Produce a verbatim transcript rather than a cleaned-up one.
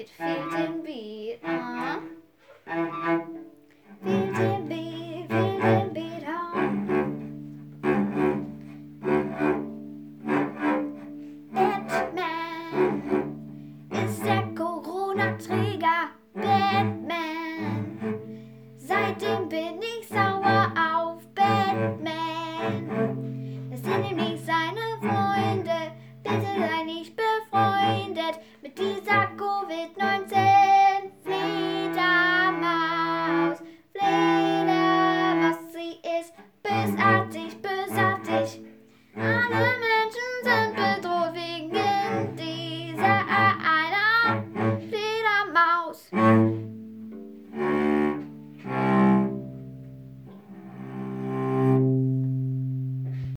Beat, feel den Beat, ah. Feel den Beat, feel den Beat, ah. Batman ist der Corona-Träger. Batman, seitdem bin